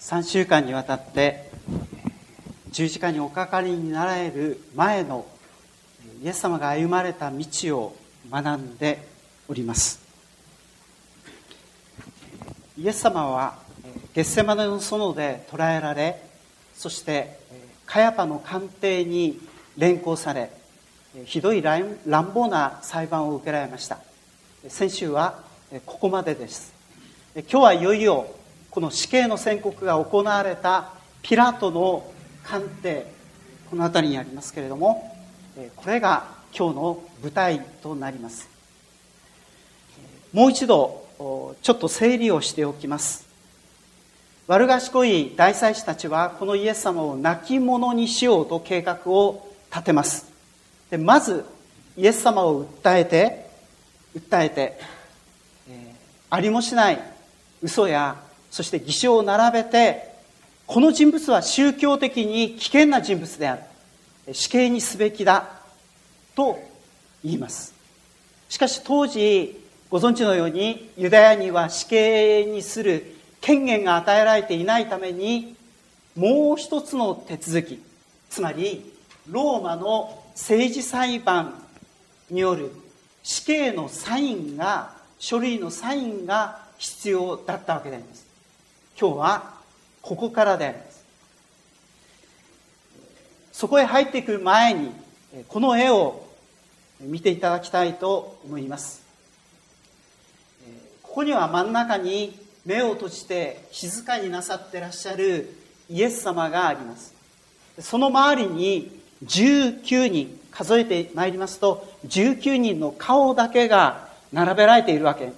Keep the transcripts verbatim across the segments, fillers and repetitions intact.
さんしゅうかんにわたって十字架におかかりになられる前のイエス様が歩まれた道を学んでおります。イエス様はゲッセマネの園で捕らえられ、そしてカヤパの官邸に連行され、ひどい乱暴な裁判を受けられました。先週はここまでです。今日はいよいよこの死刑の宣告が行われたピラトの官邸、この辺りにありますけれども、これが今日の舞台となります。もう一度ちょっと整理をしておきます。悪賢い大祭司たちはこのイエス様を亡き者にしようと計画を立てます。でまずイエス様を訴えて訴えて、えー、ありもしない嘘やそして偽証を並べて、この人物は宗教的に危険な人物である、死刑にすべきだと言います。しかし当時ご存知のようにユダヤには死刑にする権限が与えられていないために、もう一つの手続き、つまりローマの政治裁判による死刑のサインが書類のサインが必要だったわけであります。今日はここからであります。そこへ入ってくる前にこの絵を見ていただきたいと思います。ここには真ん中に目を閉じて静かになさってらっしゃるイエス様があります。その周りにじゅうきゅうにん、数えてまいりますとじゅうきゅうにんの顔だけが並べられているわけです。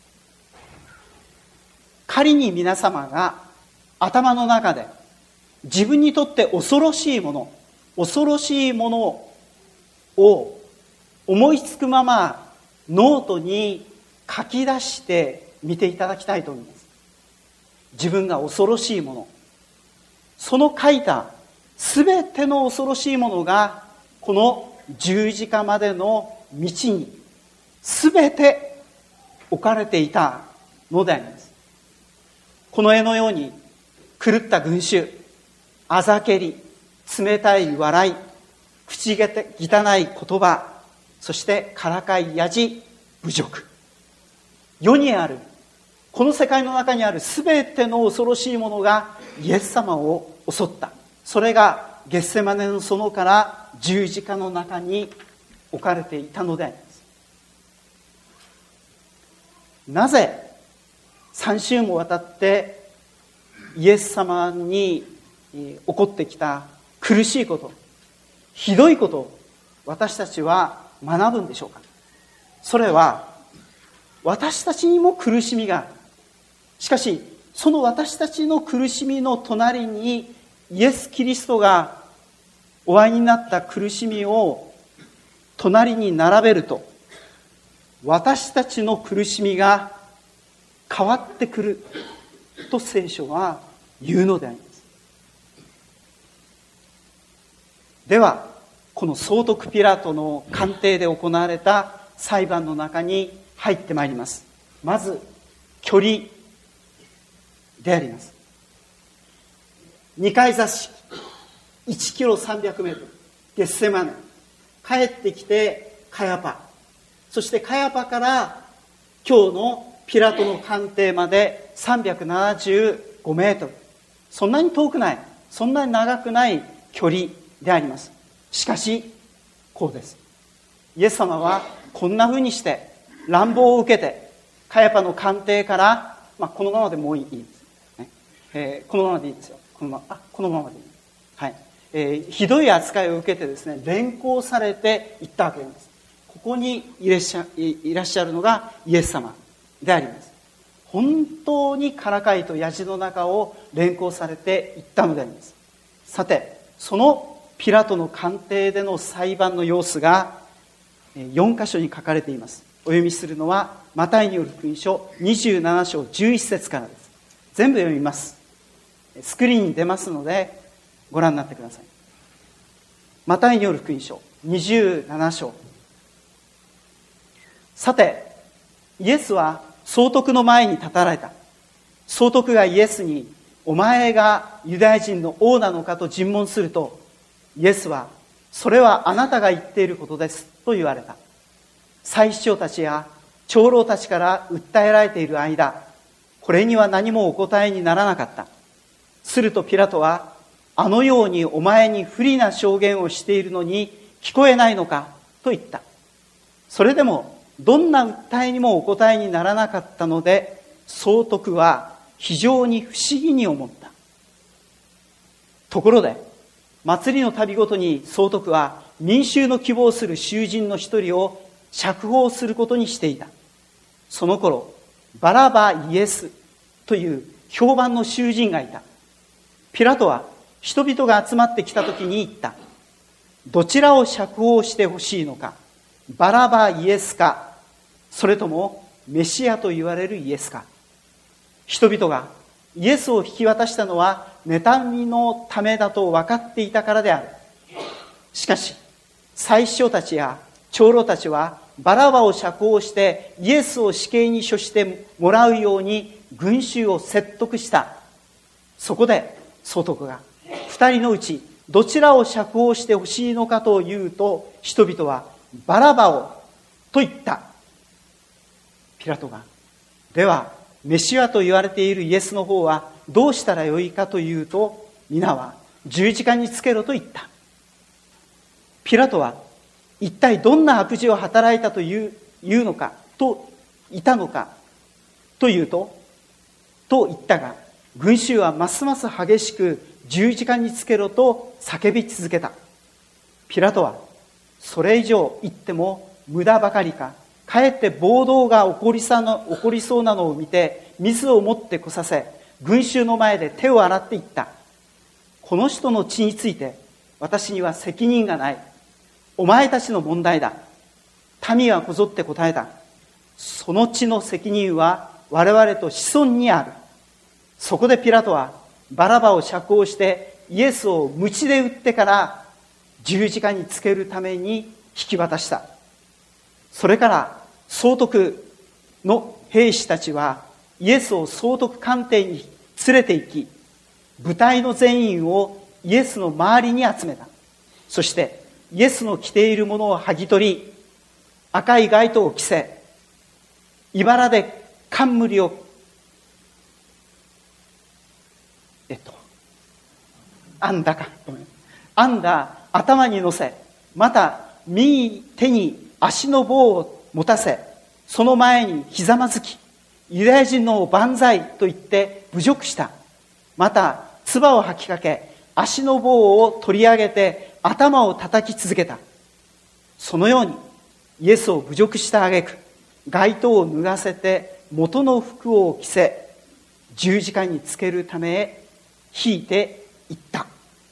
仮に皆様が頭の中で自分にとって恐ろしいもの恐ろしいものを思いつくままノートに書き出してみていただきたいと思います。自分が恐ろしいもの、その書いたすべての恐ろしいものがこの十字架までの道にすべて置かれていたのであります。この絵のように狂った群衆、あざけり、冷たい笑い、口汚い言葉、そしてからかいやじ、侮辱、世にあるこの世界の中にあるすべての恐ろしいものがイエス様を襲った。それがゲッセマネの園から十字架の中に置かれていたのであります。なぜさん週もわたってイエス様に起こってきた苦しいこと、ひどいことを私たちは学ぶんでしょうか。それは私たちにも苦しみがある。しかしその私たちの苦しみの隣にイエス・キリストがお会いになった苦しみを隣に並べると、私たちの苦しみが変わってくると聖書は言うのであります。ではこの総督ピラトの官邸で行われた裁判の中に入ってまいります。まず距離であります。二階座敷いちキロさんびゃくメートル、ゲッセマネ、帰ってきてカヤパ、そしてカヤパから今日のピラトの官邸までさんびゃくななじゅうごメートル、そんなに遠くない、そんなに長くない距離であります。しかしこうです。イエス様はこんなふうにして乱暴を受けてカヤパの官邸から、まあ、このままでもういいです、ねえー、このままでいいですよ。このまま、あ、このままでいい、はいえー、ひどい扱いを受けてですね、連行されていったわけです。ここにいらっしゃ、いらっしゃるのがイエス様であります。本当にからかいとやじの中を連行されていったのであります。さて、そのピラトの官邸での裁判の様子がよん箇所に書かれています。お読みするのはマタイによる福音書にじゅうなな章じゅういち節からです。全部読みます。スクリーンに出ますのでご覧になってください。マタイによる福音書にじゅうなな章。さてイエスは総督の前に立たれた。総督がイエスにお前がユダヤ人の王なのかと尋問すると、イエスは、それはあなたが言っていることですと言われた。祭司長たちや長老たちから訴えられている間、これには何もお答えにならなかった。するとピラトは、あのようにお前に不利な証言をしているのに聞こえないのかと言った。それでもどんな訴えにもお答えにならなかったので、総督は非常に不思議に思った。ところで、祭りの度ごとに総督は民衆の希望する囚人の一人を釈放することにしていた。その頃、バラバイエスという評判の囚人がいた。ピラトは人々が集まってきたときに言った。どちらを釈放してほしいのか、バラバイエスか、それともメシアと言われるイエスか。人々がイエスを引き渡したのは妬みのためだと分かっていたからである。しかし、祭司長たちや長老たちはバラバを釈放してイエスを死刑に処してもらうように群衆を説得した。そこで総督が二人のうちどちらを釈放してほしいのかというと、人々はバラバをと言った。ピラトが、ではメシアと言われているイエスの方はどうしたらよいかというと、皆は十字架につけろと言った。ピラトは一体どんな悪事を働いたという、いうのかといたのかというと、と言ったが、群衆はますます激しく十字架につけろと叫び続けた。ピラトは、それ以上言っても無駄ばかりか、かえって暴動が起こりさの、起こりそうなのを見て、水を持ってこさせ、群衆の前で手を洗って言った。この人の血について、私には責任がない。お前たちの問題だ。民はこぞって答えた。その血の責任は我々と子孫にある。そこでピラトはバラバを釈放してイエスを鞭で打ってから十字架につけるために引き渡した。それから総督の兵士たちはイエスを総督官邸に連れて行き、部隊の全員をイエスの周りに集めた。そしてイエスの着ているものを剥ぎ取り、赤い街灯を着せ、茨で冠をえっと編んだか編んだ頭に乗せ、また右手に足の棒を持たせ、その前にひざまずき、ユダヤ人の万歳と言って侮辱した。また唾を吐きかけ、足の棒を取り上げて頭を叩き続けた。そのようにイエスを侮辱した挙句、街灯を脱がせて元の服を着せ、十字架につけるためへ引いていった。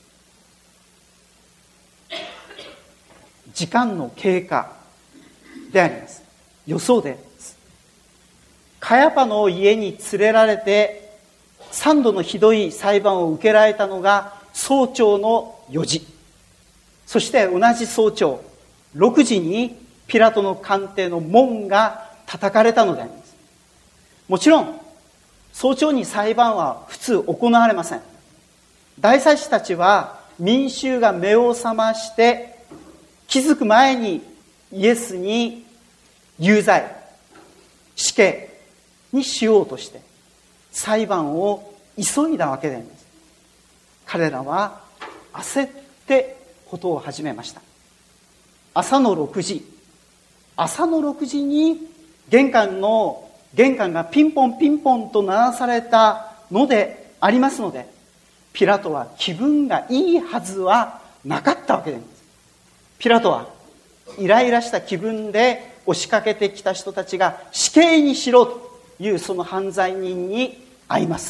時間の経過であります。予想です。カヤパの家に連れられて三度のひどい裁判を受けられたのが早朝のよじ。そして同じ早朝ろくじにピラトの官邸の門が叩かれたのであります。もちろん早朝に裁判は普通行われません。大祭司たちは民衆が目を覚まして気づく前にイエスに有罪、死刑にしようとして裁判を急いだわけであります。彼らは焦ってことを始めました。朝のろくじ、朝のろくじに玄関の玄関がピンポンピンポンと鳴らされたのでありますので、ピラトは気分がいいはずはなかったわけです。ピラトはイライラした気分で押しかけてきた人たちが死刑にしろというその犯罪人に会います。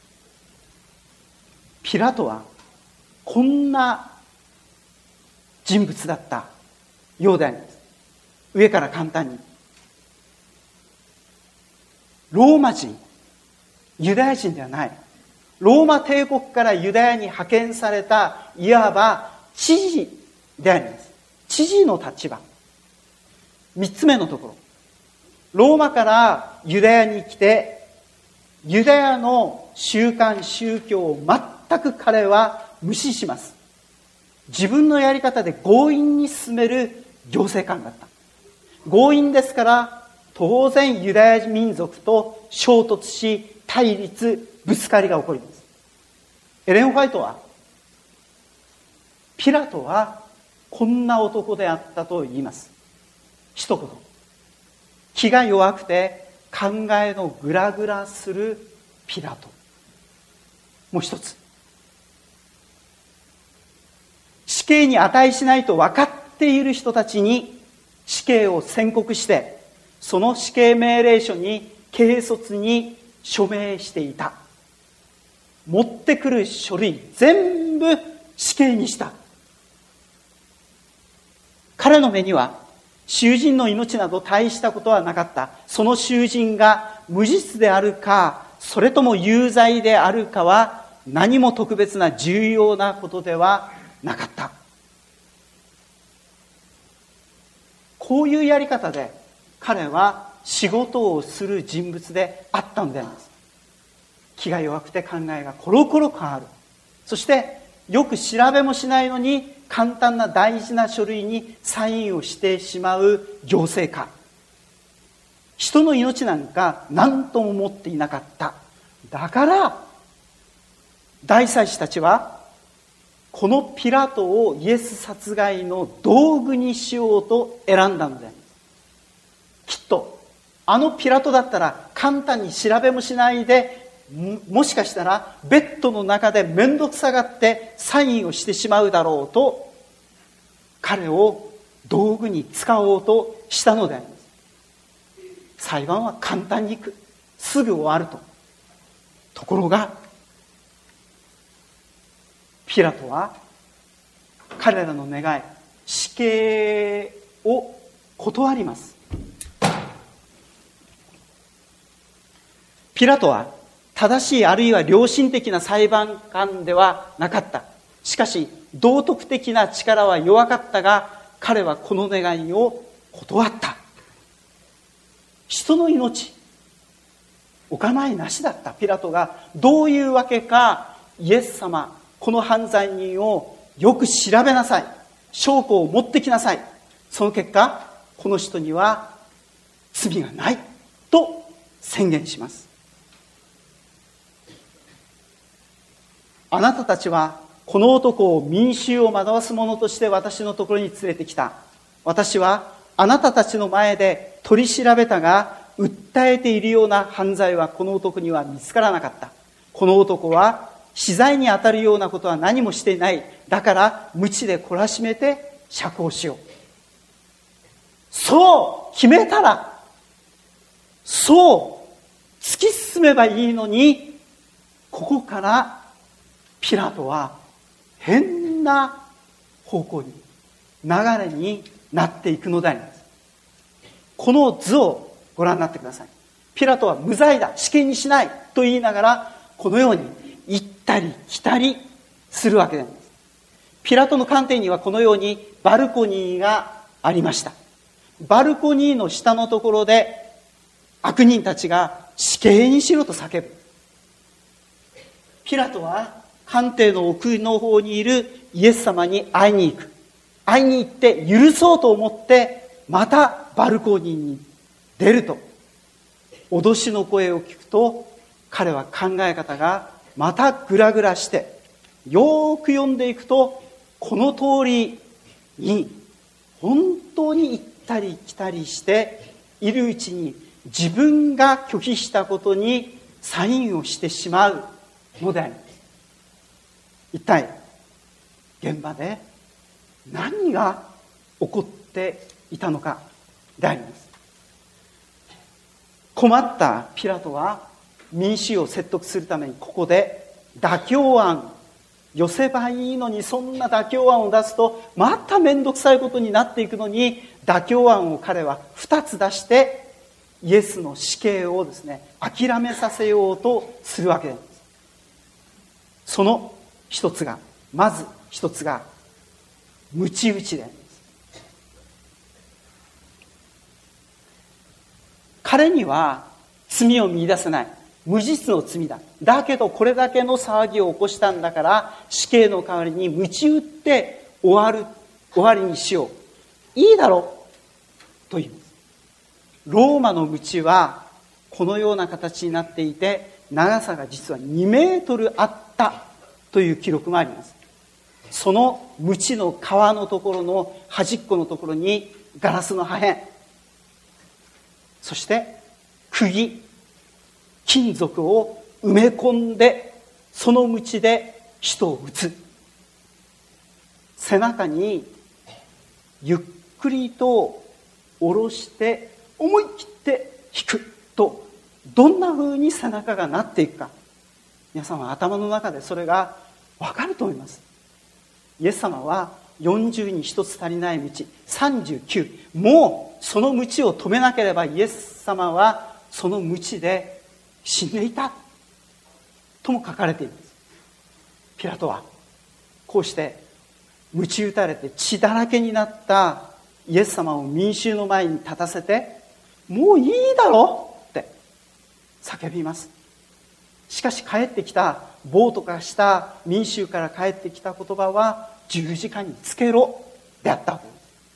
ピラトはこんな人物だったようであります。上から簡単に、ローマ人、ユダヤ人ではない、ローマ帝国からユダヤに派遣されたいわば知事であります。知事の立場。三つ目のところ、ローマからユダヤに来てユダヤの習慣宗教を全く彼は無視します。自分のやり方で強引に進める行政官だった。強引ですから当然ユダヤ民族と衝突し、対立、ぶつかりが起こります。エレン・ホワイトは、ピラトはこんな男であったと言います。一言、気が弱くて考えのグラグラするピラト。もう一つ、死刑に値しないと分かっている人たちに死刑を宣告して、その死刑命令書に軽率に署名していた。持ってくる書類全部死刑にした。彼の目には囚人の命など大したことはなかった。その囚人が無実であるか、それとも有罪であるかは何も特別な重要なことではなかった。こういうやり方で彼は仕事をする人物であったのであります。気が弱くて考えがコロコロ変わる。そしてよく調べもしないのに簡単な大事な書類にサインをしてしまう行政官。人の命なんか何とも思っていなかった。だから大祭司たちはこのピラトをイエス殺害の道具にしようと選んだのであります。きっとあのピラトだったら簡単に調べもしないで、もしかしたらベッドの中で面倒くさがってサインをしてしまうだろうと、彼を道具に使おうとしたのであります。裁判は簡単にいく、すぐ終わると。ところがピラトは彼らの願い、死刑を断ります。ピラトは正しいあるいは良心的な裁判官ではなかった。しかし道徳的な力は弱かったが、彼はこの願いを断った。人の命お構いなしだったピラトがどういうわけか、イエス様、この犯罪人をよく調べなさい、証拠を持ってきなさい、その結果この人には罪がないと宣言します。あなたたちはこの男を民衆を惑わす者として私のところに連れてきた。私はあなたたちの前で取り調べたが、訴えているような犯罪はこの男には見つからなかった。この男は死罪に当たるようなことは何もしていない。だから無知で懲らしめて釈放しよう。そう決めたら、そう突き進めばいいのに、ここからピラトは変な方向に、流れになっていくのであります。この図をご覧になってください。ピラトは無罪だ、死刑にしないと言いながら、このように行ったり来たりするわけであります。ピラトの官邸にはこのようにバルコニーがありました。バルコニーの下のところで悪人たちが死刑にしろと叫ぶ。ピラトは官邸の奥の方にいるイエス様に会いに行く。会いに行って許そうと思ってまたバルコニーに出ると、脅しの声を聞くと、彼は考え方がまたグラグラして、よく読んでいくとこの通りに本当に行ったり来たりしているうちに、自分が拒否したことにサインをしてしまうのであります。一体現場で何が起こっていたのかであります。困ったピラトは民衆を説得するためにここで妥協案、寄せばいいのに、そんな妥協案を出すとまた面倒くさいことになっていくのに、妥協案を彼はふたつ出してイエスの死刑をですね、諦めさせようとするわけです。その一つが、まず一つが鞭打ちであります。彼には罪を見出せない。 無実の罪だ。だけどこれだけの騒ぎを起こしたんだから、死刑の代わりに鞭打って終わる、終わりにしよう。いいだろうと言います。ローマの鞭はこのような形になっていて、長さが実はにメートルあったという記録もあります。その鞭の皮のところの端っこのところにガラスの破片、そして釘、金属を埋め込んで、その鞭で人を撃つ。背中にゆっくりと下ろして思い切って引くと、どんな風に背中がなっていくか、皆さんは頭の中でそれが分かると思います。イエス様はよんじゅうに一つ足りない鞭さんじゅうきゅう、もうその鞭を止めなければイエス様はその鞭で死んでいたとも書かれています。ピラトはこうして鞭打たれて血だらけになったイエス様を民衆の前に立たせて、もういいだろうって叫びます。しかし帰ってきた暴徒化した民衆から帰ってきた言葉は、十字架につけろであったわけです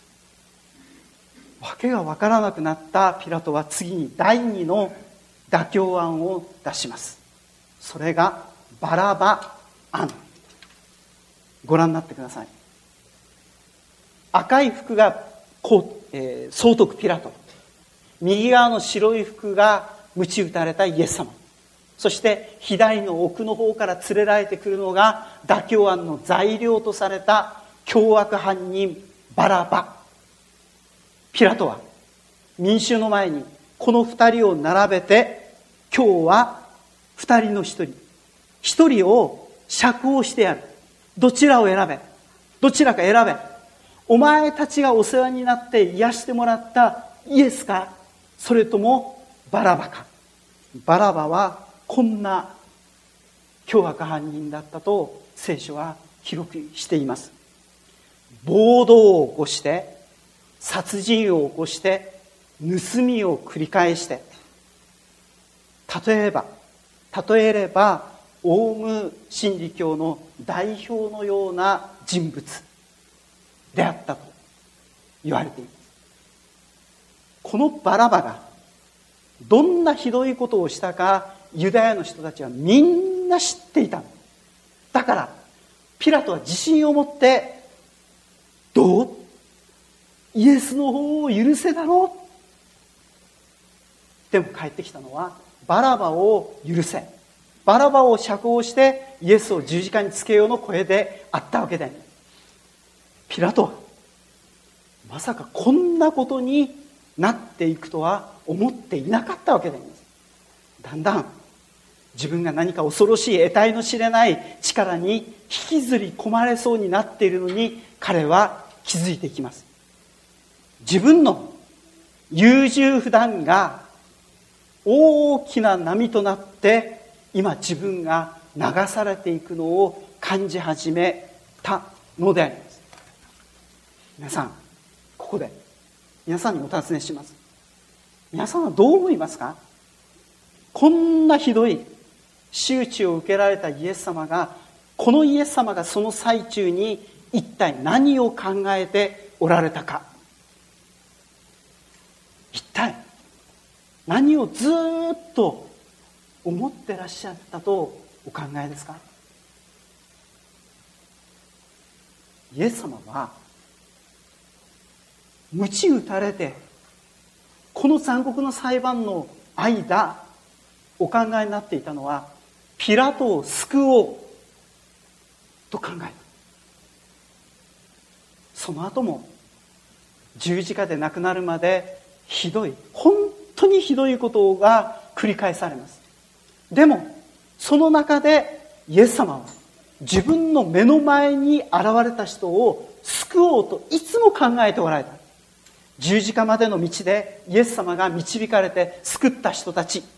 。わけがわからなくなったピラトは次に第二の妥協案を出します。それがバラバ案。ご覧になってください。赤い服がこう、えー、総督ピラト、右側の白い服が鞭打たれたイエス様、そして左の奥の方から連れられてくるのが妥協案の材料とされた凶悪犯人バラバ。ピラトは民衆の前にこの二人を並べて、今日は二人の一人一人を釈放してやる。どちらを選べ、どちらか選べ。お前たちがお世話になって癒してもらったイエスか、それともバラバか。バラバはこんな凶悪犯人だったと聖書は記録しています。暴動を起こして、殺人を起こして、盗みを繰り返して、例えば例えればオウム真理教の代表のような人物であったと言われています。このバラバがどんなひどいことをしたか、ユダヤの人たちはみんな知っていた。だからピラトは自信を持って、どうイエスの方を許せだろう。でも返ってきたのは、バラバを許せ、バラバを釈放してイエスを十字架につけようの声であったわけで、ピラトはまさかこんなことになっていくとは思っていなかったわけであります。だんだん自分が何か恐ろしい得体の知れない力に引きずり込まれそうになっているのに、彼は気づいていきます。自分の優柔不断が大きな波となって、今自分が流されていくのを感じ始めたのであります。皆さん、ここで皆さんにお尋ねします。皆さんはどう思いますか？こんなひどい仕打ちを受けられたイエス様が、このイエス様がその最中に一体何を考えておられたか、一体何をずっと思ってらっしゃったとお考えですか？イエス様は鞭打たれて、この残酷な裁判の間お考えになっていたのは、ピラトを救おうと考えた。その後も十字架で亡くなるまでひどい、本当にひどいことが繰り返されます。でもその中でイエス様は自分の目の前に現れた人を救おうといつも考えておられた。十字架までの道でイエス様が導かれて救った人たち、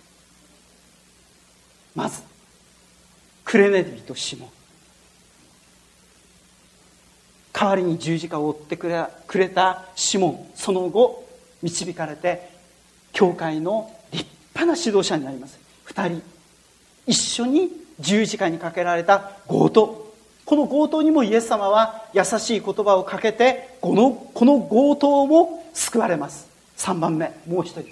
まずクレネビとシモン、代わりに十字架を追ってくれ、くれたシモン、その後導かれて教会の立派な指導者になります。二人一緒に十字架にかけられた強盗、この強盗にもイエス様は優しい言葉をかけて、このこの強盗も救われます。さんばんめ、もう一人、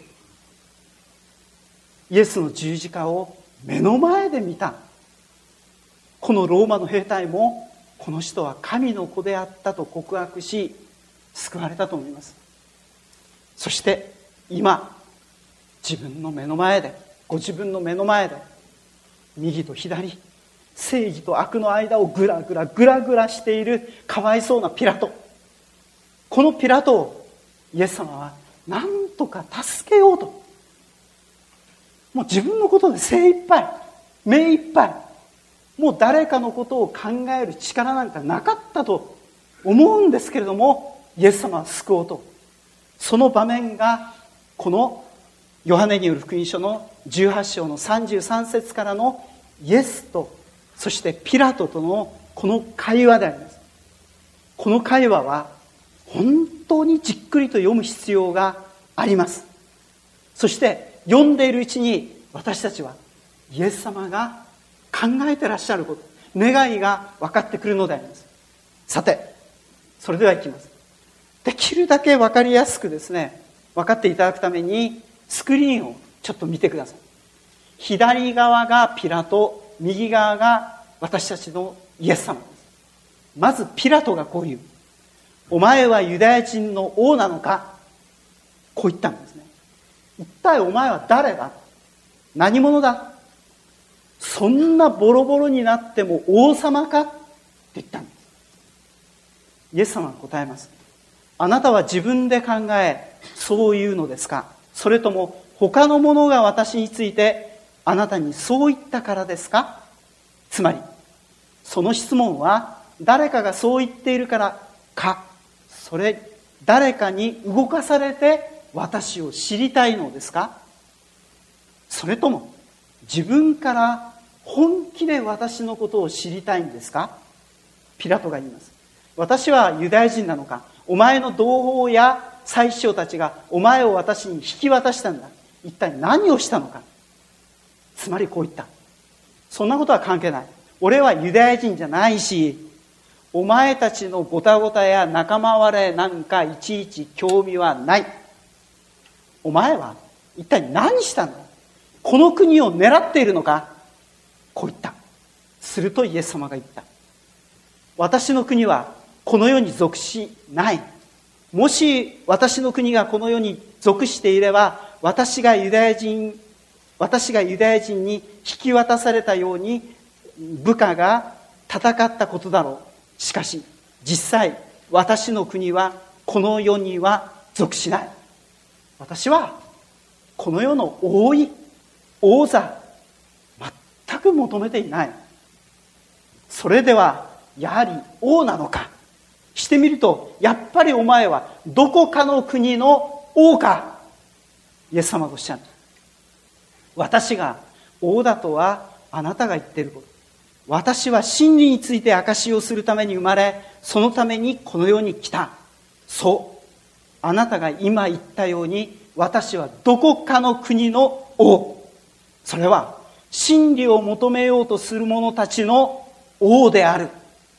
イエスの十字架を目の前で見たこのローマの兵隊も、この人は神の子であったと告白し救われたと思います。そして今、自分の目の前で、ご自分の目の前で、右と左、正義と悪の間をぐらぐらぐらぐらしているかわいそうなピラト、このピラトをイエス様は何とか助けようと、もう自分のことで精一杯、目一杯、もう誰かのことを考える力なんかなかったと思うんですけれども、イエス様は救おうと、その場面がこのヨハネによる福音書のじゅうはち章のさんじゅうさん節からのイエスとそしてピラトとのこの会話であります。この会話は本当にじっくりと読む必要があります。そして読んでいるうちに私たちはイエス様が考えてらっしゃること、願いが分かってくるのであります。さて、それではいきます。できるだけ分かりやすくですね、分かっていただくためにスクリーンをちょっと見てください。左側がピラト、右側が私たちのイエス様です。まずピラトがこう言う。お前はユダヤ人の王なのか、こう言ったんですね。一体お前は誰だ、何者だ、そんなボロボロになっても王様かって言ったんです。イエス様が答えます。あなたは自分で考えそう言うのですか、それとも他の者が私についてあなたにそう言ったからですか。つまりその質問は誰かがそう言っているからか、それ誰かに動かされて私を知りたいのですか、それとも自分から本気で私のことを知りたいんですか。ピラトが言います。私はユダヤ人なのか、お前の同胞や祭司長たちがお前を私に引き渡したんだ、一体何をしたのか。つまりこう言った。そんなことは関係ない、俺はユダヤ人じゃないし、お前たちのごたごたや仲間割れなんかいちいち興味はない。お前は一体何したんだ、この国を狙っているのか。こう言った。するとイエス様が言った。私の国はこの世に属しない。もし私の国がこの世に属していれば、私がユダヤ人私がユダヤ人に引き渡されたように部下が戦ったことだろう。しかし実際私の国はこの世には属しない。私はこの世の王位、王座、全く求めていない。それではやはり王なのか。してみるとやっぱりお前はどこかの国の王か。イエス様がおっしゃる。私が王だとはあなたが言っていること。私は真理について証しをするために生まれ、そのためにこの世に来た。そう、あなたが今言ったように、私はどこかの国の王、それは真理を求めようとする者たちの王である。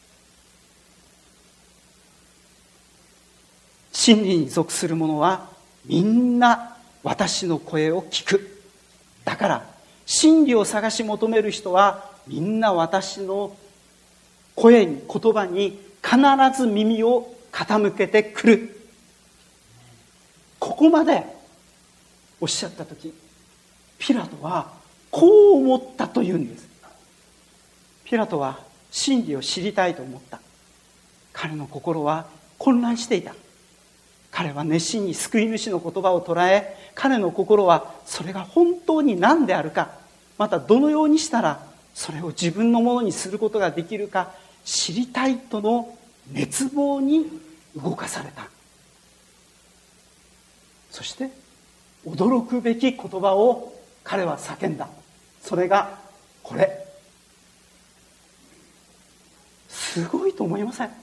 真理に属する者はみんな私の声を聞く。だから真理を探し求める人はみんな私の声に、言葉に必ず耳を傾けてくる。ここまでおっしゃったとき、ピラトはこう思ったというんです。ピラトは真理を知りたいと思った。彼の心は混乱していた。彼は熱心に救い主の言葉を捉え、彼の心はそれが本当に何であるか、またどのようにしたらそれを自分のものにすることができるか知りたいとの熱望に動かされた。そして驚くべき言葉を彼は叫んだ。それがこれ。すごいと思いません？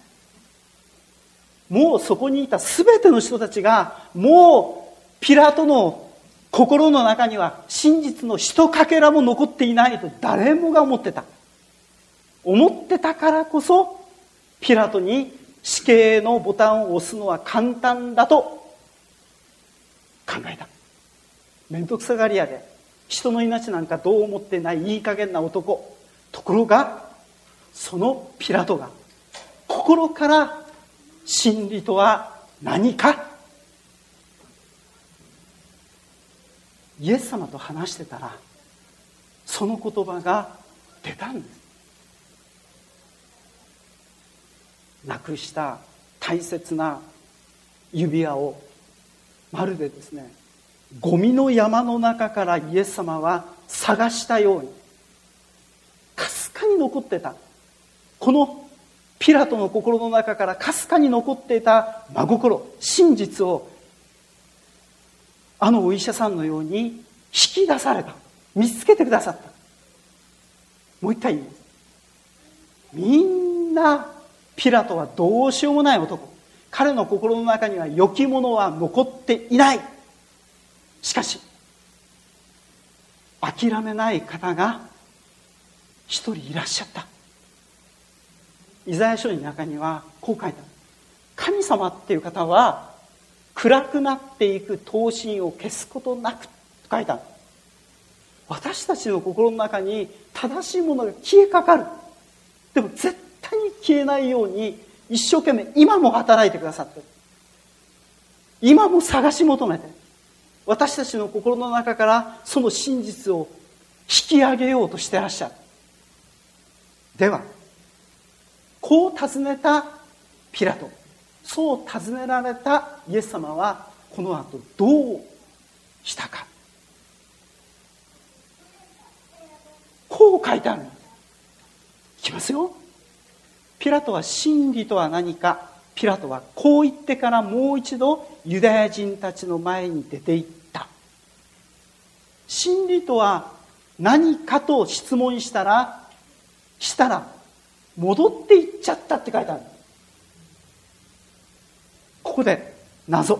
もうそこにいたすべての人たちがもうピラトの心の中には真実のひとかけらも残っていないと誰もが思ってた。思ってたからこそピラトに死刑のボタンを押すのは簡単だと考えた。面倒くさがり屋で人の命なんかどう思ってないいい加減な男。ところがそのピラトが心から真理とは何か、イエス様と話してたらその言葉が出たんです。なくした大切な指輪をまるでですね、ゴミの山の中からイエス様は探したようにかすかに残ってた、このピラトの心の中からかすかに残っていた真心、真実をあのお医者さんのように引き出された、見つけてくださった。もう一回言います。みんなピラトはどうしようもない男。彼の心の中には良きものは残っていない。しかし諦めない方が一人いらっしゃった。イザヤ書の中にはこう書いてある。神様っていう方は暗くなっていく灯芯を消すことなくと書いてある。私たちの心の中に正しいものが消えかかる。でも絶対に消えないように一生懸命今も働いてくださっている。今も探し求めて私たちの心の中からその真実を引き上げようとしてらっしゃる。ではこう尋ねたピラト、そう尋ねられたイエス様はこの後どうしたか。こう書いてあるんです。いきますよ。ピラトは真理とは何か。ピラトはこう言ってからもう一度ユダヤ人たちの前に出て行った。真理とは何かと質問したらしたら戻っていっちゃったって書いてある。ここで謎。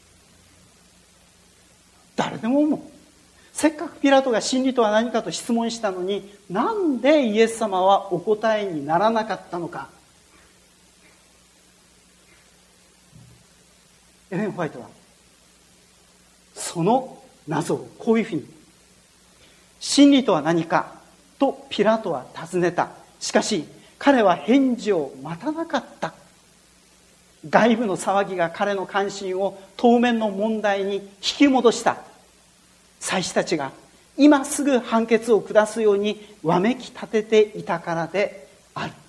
誰でも思う。せっかくピラトが真理とは何かと質問したのに、なんでイエス様はお答えにならなかったのか。エレン・ホワイトはその謎をこういうふうに、真理とは何かとピラトは尋ねた。しかし彼は返事を待たなかった。外部の騒ぎが彼の関心を当面の問題に引き戻した。祭司たちが今すぐ判決を下すようにわめき立てていたからである。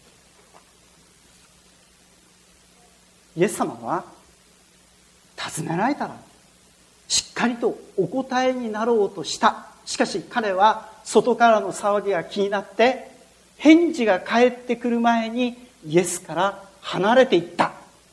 イエス様は尋ねられたらしっかりとお答えになろうとした。しかし彼は外からの騒ぎが気になって返事が返ってくる前にイエスから離れていった。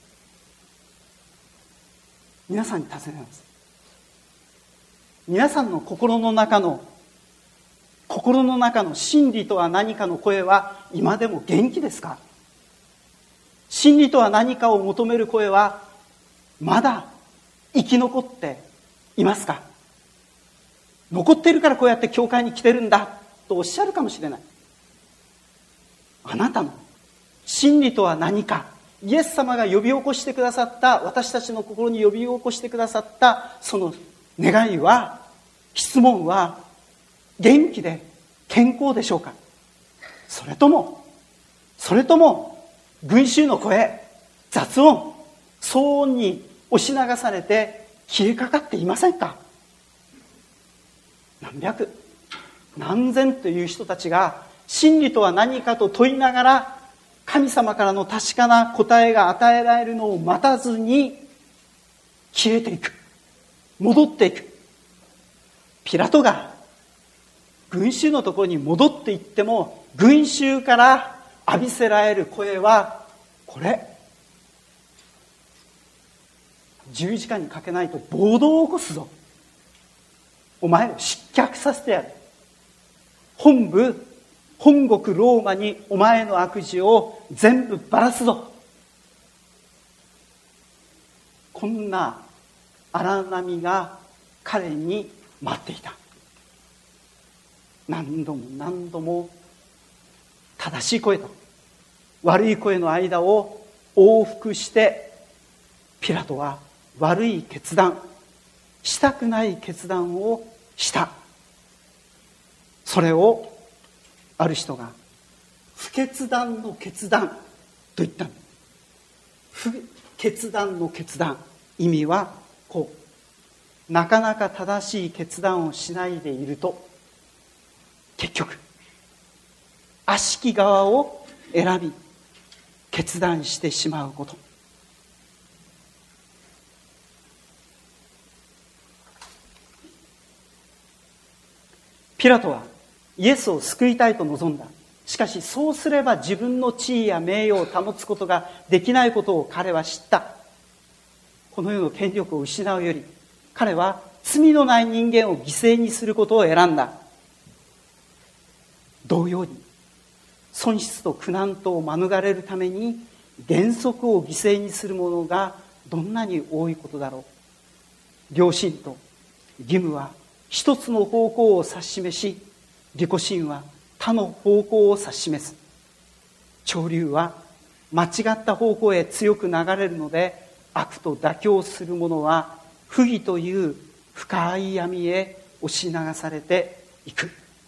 皆さんに尋ねます。皆さんの心の中の心の中の真理とは何かの声は今でも元気ですか？真理とは何かを求める声はまだ生き残っていますか？残っているからこうやって教会に来てるんだとおっしゃるかもしれない。あなたの真理とは何か、イエス様が呼び起こしてくださった、私たちの心に呼び起こしてくださったその願いは、質問は元気で健康でしょうか？それともそれとも群衆の声、雑音、騒音に押し流されて消えかかっていませんか？何百何千という人たちが真理とは何かと問いながら神様からの確かな答えが与えられるのを待たずに消えていく、戻っていく。ピラトが群衆のところに戻っていっても群衆から浴びせられる声はこれ、十字架にかけないと暴動を起こすぞ、お前を失脚させてやる、本部本国ローマにお前の悪事を全部ばらすぞ。こんな荒波が彼に待っていた。何度も何度も正しい声と悪い声の間を往復して、ピラトは悪い決断、したくない決断をした。それをある人が不決断の決断と言ったの。不決断の決断、意味はこう、なかなか正しい決断をしないでいると、結局悪しき側を選び決断してしまうこと。ピラトはイエスを救いたいと望んだ。しかしそうすれば自分の地位や名誉を保つことができないことを彼は知った。この世の権力を失うより、彼は罪のない人間を犠牲にすることを選んだ。同様に損失と苦難とを免れるために原則を犠牲にする者がどんなに多いことだろう。良心と義務は一つの方向を指し示し、利己心は他の方向を指し示す。潮流は間違った方向へ強く流れるので、悪と妥協する者は不義という深い闇へ押し流されていく。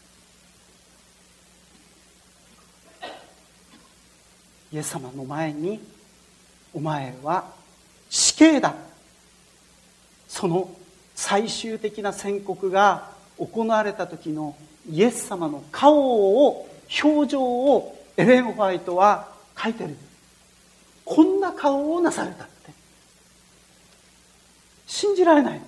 イエス様の前に、お前は死刑だ、その最終的な宣告が行われた時のイエス様の顔を、表情をエレン・ホワイトは書いてる。こんな顔をなされたって、信じられない。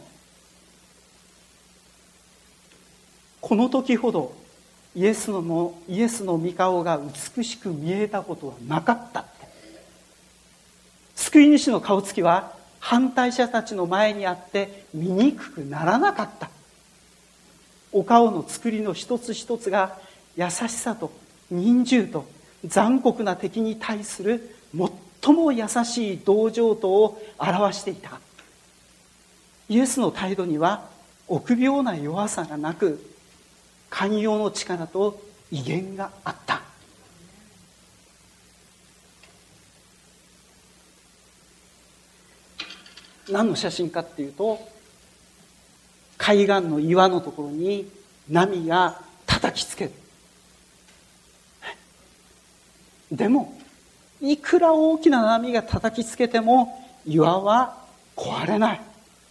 この時ほどイエスのイエスの御顔が美しく見えたことはなかったって。救い主の顔つきは反対者たちの前にあって醜くならなかった。お顔の作りの一つ一つが優しさと忍従と残酷な敵に対する最も優しい同情とを表していた。イエスの態度には臆病な弱さがなく、寛容の力と威厳があった。何の写真かっていうと、海岸の岩のところに波が叩きつける。でもいくら大きな波が叩きつけても岩は壊れない。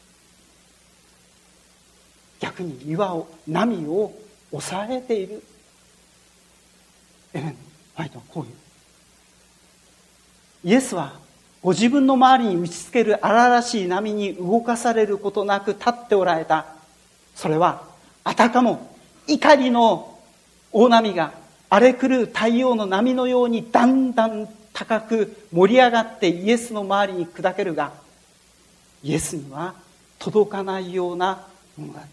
逆に岩を、波を抑えている。エレン・ホワイトはこういう。イエスはご自分の周りに打ちつける荒々しい波に動かされることなく立っておられた。それはあたかも怒りの大波が荒れ狂う太陽の波のようにだんだん高く盛り上がってイエスの周りに砕けるが、イエスには届かないようなものだった。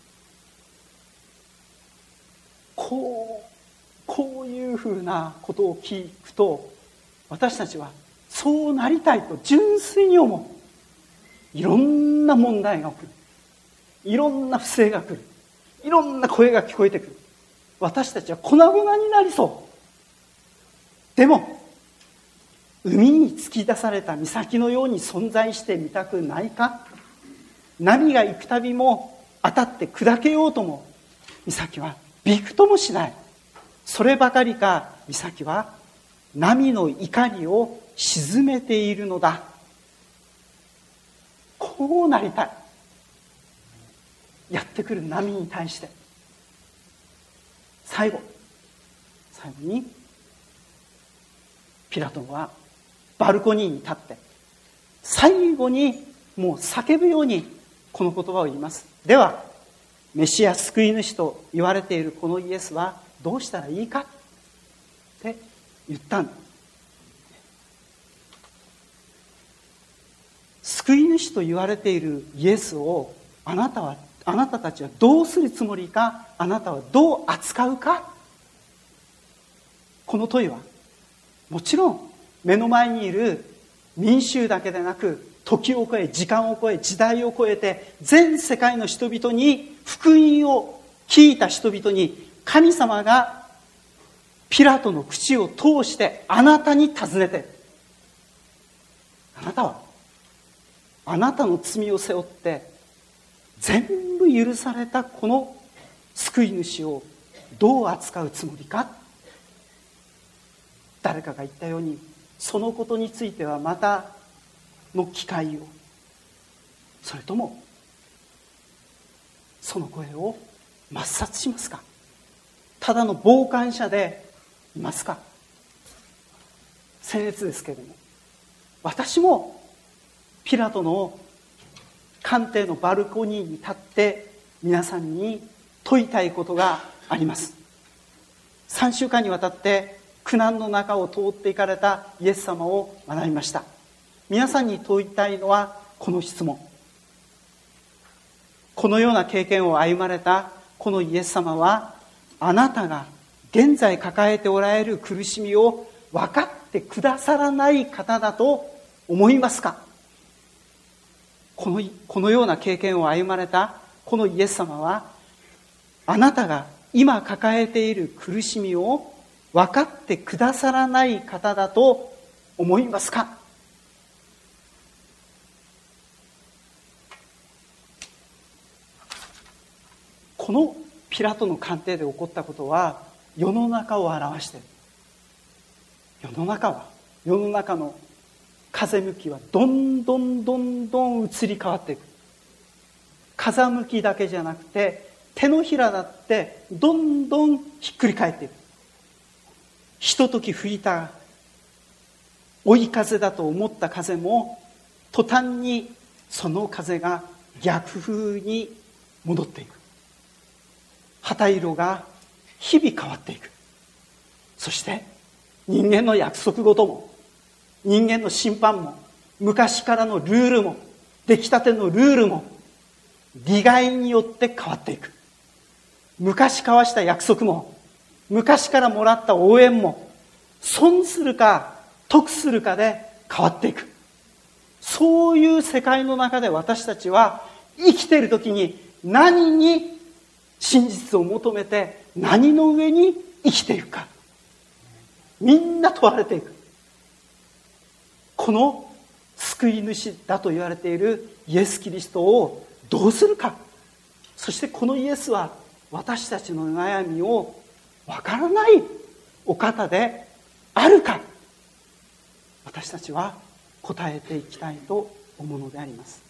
こう、こういうふうなことを聞くと、私たちはそうなりたいと純粋に思う。いろんな問題が起きる。いろんな不正が来る。いろんな声が聞こえてくる。私たちは粉々になりそう。でも、海に突き出された岬のように存在してみたくないか？波が行くたびも当たって砕けようとも、岬はびくともしない。そればかりか、岬は波の怒りを鎮めているのだ。こうなりたい。やってくる波に対して。最後、最後にピラトはバルコニーに立って、最後にもう叫ぶようにこの言葉を言います。では、メシア救い主と言われているこのイエスはどうしたらいいかって言ったんだ。救い主と言われているイエスをあなたはあなたたちはどうするつもりか、あなたはどう扱うか。この問いはもちろん目の前にいる民衆だけでなく、 時を超え、時間を超え、時代を超えて、全世界の人々に、福音を聞いた人々に、神様がピラトの口を通してあなたに尋ねて、あなたはあなたの罪を背負って全部許されたこの救い主をどう扱うつもりか。誰かが言ったように、そのことについてはまたの機会を、それともその声を抹殺しますか。ただの傍観者でいますか。僭越ですけれども、私もピラトの官邸のバルコニーに立って皆さんに問いたいことがあります。さんしゅうかんにわたって苦難の中を通っていかれたイエス様を学びました。皆さんに問いたいのはこの質問。このような経験を歩まれたこのイエス様は、あなたが現在抱えておられる苦しみを分かってくださらない方だと思いますか。この、このような経験を歩まれたこのイエス様は、あなたが今抱えている苦しみを分かってくださらない方だと思いますか。このピラトの官邸で起こったことは世の中を表している。世の中は世の中の風向きはどんどんどんどん移り変わっていく。風向きだけじゃなくて手のひらだってどんどんひっくり返っていく。ひととき吹いた追い風だと思った風も途端にその風が逆風に戻っていく。旗色が日々変わっていく。そして人間の約束事も人間の審判も昔からのルールも出来たてのルールも利害によって変わっていく。昔交わした約束も昔からもらった応援も損するか得するかで変わっていく。そういう世界の中で私たちは生きている時に何に真実を求めて何の上に生きていくか、みんな問われていく。この救い主だと言われているイエス・キリストをどうするか。そしてこのイエスは私たちの悩みをわからないお方であるか、私たちは答えていきたいと思うのであります。